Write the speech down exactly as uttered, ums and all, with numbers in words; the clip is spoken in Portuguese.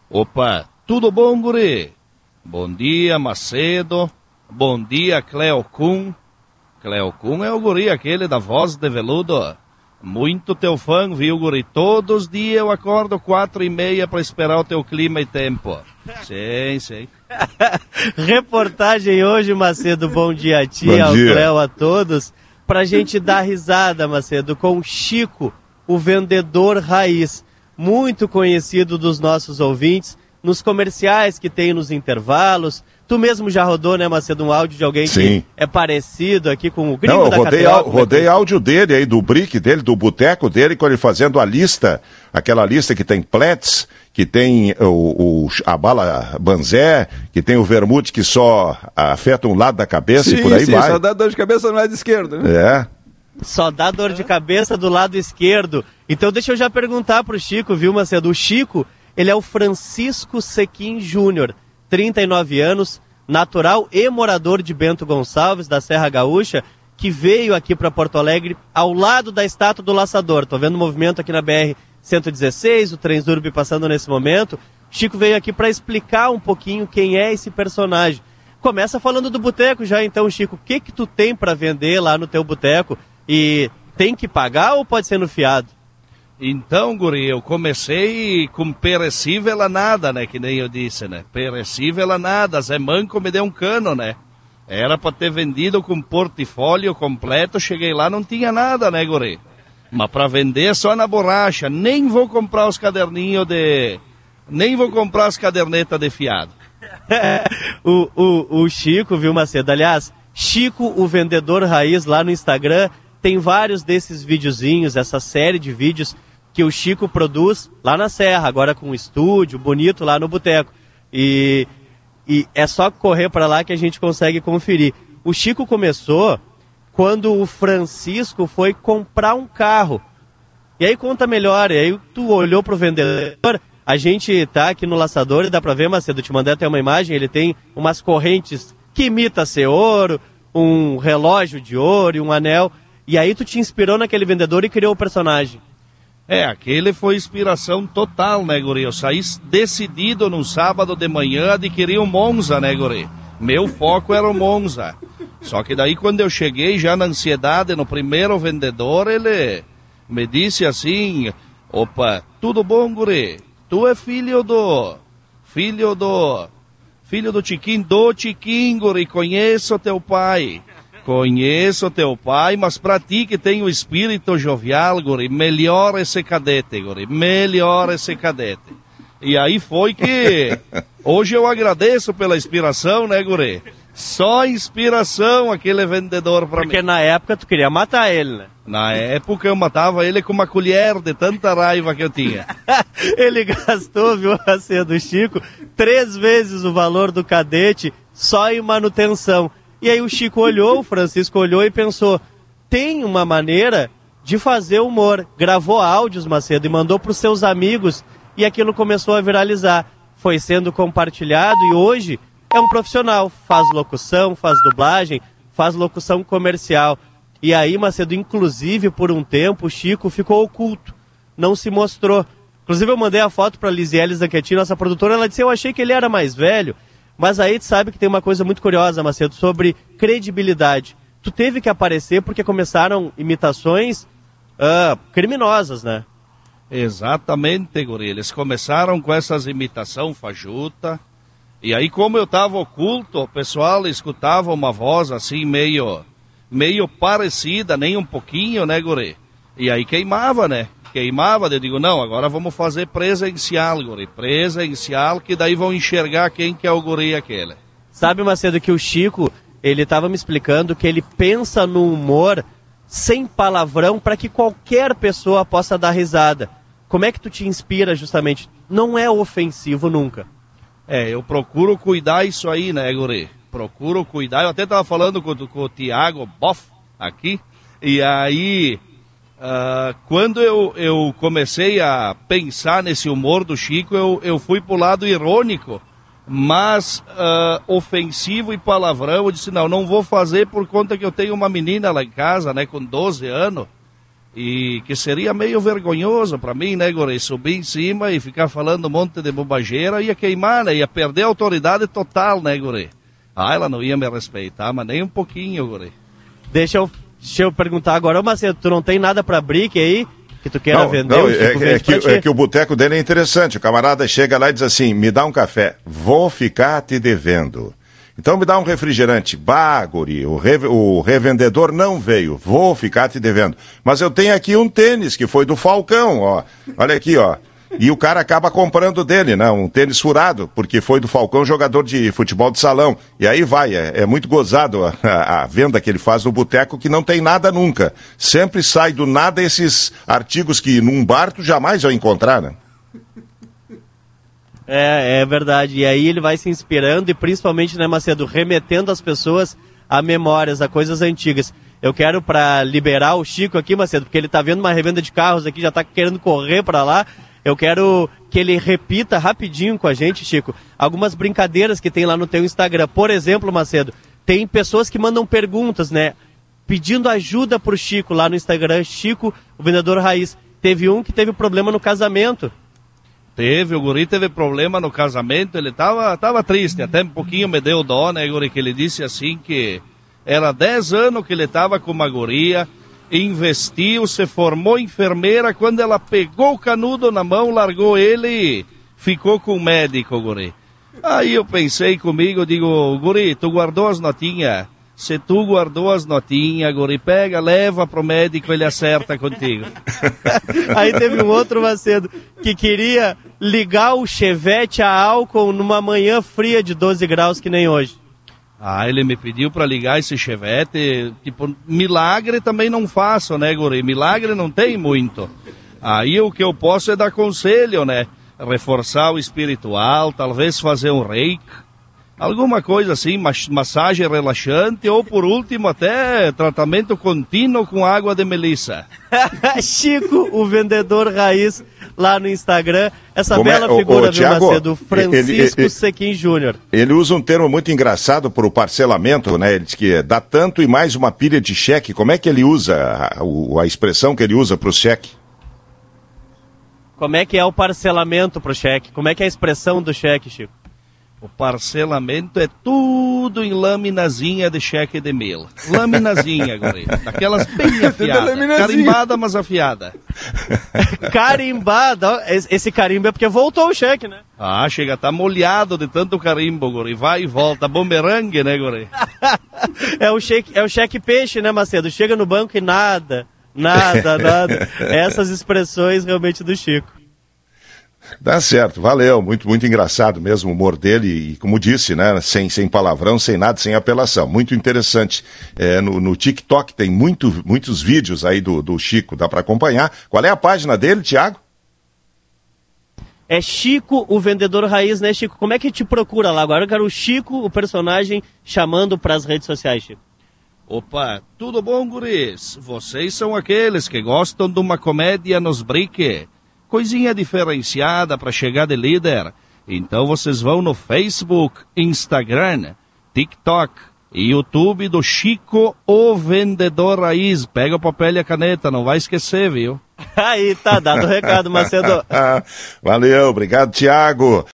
Opa, tudo bom, guri? Bom dia, Macedo. Bom dia, Cleo Kuhn. Cleo Kuhn é o guri, aquele da voz de veludo. Muito teu fã, viu, guri? Todos os dias eu acordo quatro e meia para esperar o teu clima e tempo. Sim, sim. Reportagem hoje, Macedo. Bom dia a ti, bom ao dia. Cleo, a todos. Pra gente dar risada, Macedo, com o Chico, o vendedor raiz. Muito conhecido dos nossos ouvintes, nos comerciais que tem nos intervalos. Tu mesmo já rodou, né, Macedo, um áudio de alguém Sim. que é parecido aqui com o gringo Não, eu da rodei, Catrioca. á- rodei áudio dele aí, do brick dele, do boteco dele, quando ele fazendo a lista, aquela lista que tem Pletz, que tem o, o- a bala Banzé, que tem o vermute que só afeta um lado da cabeça e por aí sim, vai. só dá dor de cabeça no lado esquerdo, né? É. Só dá dor de cabeça do lado esquerdo. Então deixa eu já perguntar pro Chico, viu, Macedo? O Chico, ele é o Francisco Sequim Júnior, trinta e nove anos, natural e morador de Bento Gonçalves, da Serra Gaúcha, que veio aqui para Porto Alegre ao lado da estátua do Laçador. Tô vendo movimento aqui na B R cento e dezesseis, o Transurb passando nesse momento. Chico veio aqui para explicar um pouquinho quem é esse personagem. Começa falando do boteco já, então, Chico. O que que tu tem para vender lá no teu boteco? E tem que pagar ou pode ser no fiado? Então, guri, eu comecei com perecível a nada, né? Que nem eu disse, né? Perecível a nada. Zé Manco me deu um cano, né? Era pra ter vendido com portfólio completo. Cheguei lá, não tinha nada, né, guri? Mas pra vender só na borracha. Nem vou comprar os caderninhos de... Nem vou comprar as cadernetas de fiado. o, o, o Chico, viu, Macedo? Aliás, Chico, o vendedor raiz, lá no Instagram, tem vários desses videozinhos, essa série de vídeos que o Chico produz lá na Serra, agora com um estúdio bonito lá no boteco. E, e é só correr para lá que a gente consegue conferir. O Chico começou quando o Francisco foi comprar um carro. E aí conta melhor, e aí tu olhou pro vendedor, a gente tá aqui no Laçador e dá pra ver, Macedo, te mandei até uma imagem, ele tem umas correntes que imita ser ouro, um relógio de ouro e um anel, e aí tu te inspirou naquele vendedor e criou o personagem. É, aquele foi inspiração total, né, guri? Eu saí decidido num sábado de manhã a adquirir um Monza, né, guri? Meu foco era o Monza. Só que daí quando eu cheguei já na ansiedade no primeiro vendedor, ele me disse assim, opa, tudo bom, guri? Tu é filho do... Filho do... Filho do Tiquinho, do Tiquinho, guri, conheço teu pai. Conheço teu pai, mas pra ti que tem o espírito jovial, guri, melhor esse cadete, guri, melhor esse cadete. E aí foi que... Hoje eu agradeço pela inspiração, né, guri? Só inspiração aquele vendedor pra mim. Porque na época tu queria matar ele, né? Na época eu matava ele com uma colher de tanta raiva que eu tinha. Ele gastou, viu, Macedo, do Chico, três vezes o valor do cadete só em manutenção. E aí o Chico olhou, o Francisco olhou e pensou, tem uma maneira de fazer humor. Gravou áudios, Macedo, e mandou para os seus amigos e aquilo começou a viralizar. Foi sendo compartilhado e hoje é um profissional. Faz locução, faz dublagem, faz locução comercial. E aí, Macedo, inclusive por um tempo, o Chico ficou oculto, não se mostrou. Inclusive eu mandei a foto para a Lisiele Zanchetti, nossa produtora, ela disse, eu achei que ele era mais velho. Mas aí tu sabe que tem uma coisa muito curiosa, Macedo, sobre credibilidade. Tu teve que aparecer porque começaram imitações uh, criminosas, né? Exatamente, guri. Eles começaram com essas imitação fajuta. E aí, como eu estava oculto, o pessoal escutava uma voz assim meio, meio parecida, nem um pouquinho, né, guri? E aí queimava, né? Queimava, eu digo, não, agora vamos fazer presencial, guri. Presencial, que daí vão enxergar quem que é o guri aquele. Sabe, Macedo, que o Chico, ele estava me explicando que ele pensa no humor sem palavrão para que qualquer pessoa possa dar risada. Como é que tu te inspira justamente? Não é ofensivo nunca. É, eu procuro cuidar isso aí, né, guri? Procuro cuidar. Eu até estava falando com, com o Tiago Boff aqui, e aí... Uh, quando eu, eu comecei a pensar nesse humor do Chico, eu, eu fui pro lado irônico, mas uh, ofensivo e palavrão. Eu disse, não, não vou fazer por conta que eu tenho uma menina lá em casa, né, com doze anos, E que seria meio vergonhoso para mim, né, guri? Subir em cima e ficar falando um monte de bobageira, ia queimar, né? Ia perder a autoridade total, né, guri? Ah, ela não ia me respeitar, mas nem um pouquinho, guri. Deixa eu, deixa eu perguntar agora, ô Macedo, tu não tem nada pra brick aí? Que tu queira não, vender? Não, o é, é, que, é que o boteco dele é interessante. O camarada chega lá e diz assim, me dá um café, vou ficar te devendo. Então me dá um refrigerante. Bah, guri, o, re, o revendedor não veio, vou ficar te devendo. Mas eu tenho aqui um tênis que foi do Falcão, ó. Olha aqui, ó. E o cara acaba comprando dele, né? Um tênis furado, porque foi do Falcão, jogador de futebol de salão. E aí vai, é, é muito gozado a, a, a venda que ele faz no boteco, que não tem nada nunca. Sempre sai do nada esses artigos que num bar tu jamais vai encontrar, né? É, é verdade. E aí ele vai se inspirando e principalmente, né, Macedo, remetendo as pessoas a memórias, a coisas antigas. Eu quero, para liberar o Chico aqui, Macedo, porque ele tá vendo uma revenda de carros aqui, já tá querendo correr para lá. Eu quero que ele repita rapidinho com a gente, Chico, algumas brincadeiras que tem lá no teu Instagram. Por exemplo, Macedo, tem pessoas que mandam perguntas, né, pedindo ajuda pro Chico lá no Instagram, Chico, o vendedor raiz. Teve um que teve problema no casamento. Teve, o guri teve problema no casamento, ele tava, tava triste, até um pouquinho me deu dó, né, guri, que ele disse assim que era dez anos que ele tava com uma guria, investiu, se formou enfermeira, quando ela pegou o canudo na mão, largou ele e ficou com o médico, guri. Aí eu pensei comigo, digo, guri, tu guardou as notinhas? Se tu guardou as notinhas, guri, pega, leva pro médico, ele acerta contigo. Aí teve um outro, Macedo, que queria ligar o Chevette a álcool numa manhã fria de doze graus, que nem hoje. Ah, ele me pediu para ligar esse Chevette, tipo, milagre também não faço, né, guri? Milagre não tem muito. Aí o que eu posso é dar conselho, né? Reforçar o espiritual, talvez fazer um reiki, alguma coisa assim, massagem relaxante ou, por último, até tratamento contínuo com água de melissa. Chico, o vendedor raiz, lá no Instagram. Essa Como bela é? figura, o, o, viu, Thiago, Macedo? Francisco ele, ele, Sequim Júnior. Ele usa um termo muito engraçado para o parcelamento, né? Ele diz que dá tanto e mais uma pilha de cheque. Como é que ele usa, a, a expressão que ele usa para o cheque? Como é que é o parcelamento para o cheque? Como é que é a expressão do cheque, Chico? O parcelamento é tudo em laminazinha de cheque de mil. Laminazinha, guri. Daquelas bem afiadas. Carimbada, mas afiada. Carimbada. Esse carimbo é porque voltou o cheque, né? Ah, chega, tá molhado de tanto carimbo, guri. Vai e volta. Bumerangue, né, guri? é, o cheque, é o cheque peixe, né, Macedo? Chega no banco e nada. Nada, nada. Essas expressões realmente do Chico. Dá certo, valeu, muito, muito engraçado mesmo o humor dele e, como disse, né, sem, sem palavrão, sem nada, sem apelação, muito interessante. É, no, no TikTok tem muito, muitos vídeos aí do, do Chico, dá para acompanhar. Qual é a página dele, Thiago? É Chico, o vendedor raiz, né, Chico? Como é que te procura lá agora? Eu quero o Chico, o personagem, chamando para as redes sociais, Chico. Opa, tudo bom, guris? Vocês são aqueles que gostam de uma comédia nos briques? Coisinha diferenciada para chegar de líder. Então vocês vão no Facebook, Instagram, TikTok e YouTube do Chico, o vendedor raiz. Pega o papel e a caneta, não vai esquecer, viu? Aí, tá dado o recado, Macedo. Valeu, obrigado, Thiago.